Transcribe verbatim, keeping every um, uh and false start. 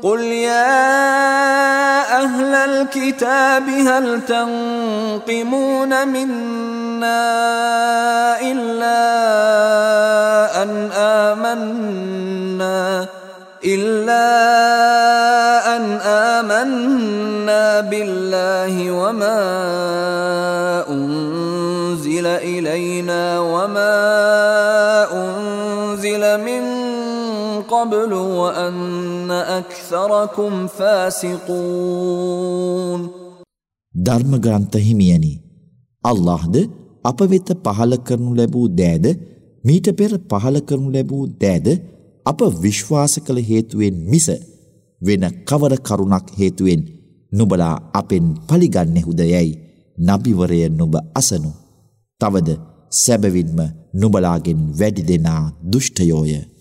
قل يا أهل الكتاب هل تنقمون منا إلا أن آمنا إلا أن آمنا بالله وما أنزل إلينا وما أنزل من قبل وأن أكثركم فاسقون. ධර්ම ග්‍රන්ථ හිමියනි, අල්ලාහ්ද අප වෙත පහල කරනු ලැබූ දෑද මීට පෙර පහල කරනු ලැබූ දෑද අප විශ්වාස කළ හේතුවෙන් මිස වෙන කවර කරුණක් හේතුවෙන් නුඹලා අපෙන් පලිගන්නෙහුද යැයි නබිවරය නුඹ අසනු. තවද සැබවින්ම නුඹලාගෙන් වැඩි දෙනා දුෂ්ටයෝය.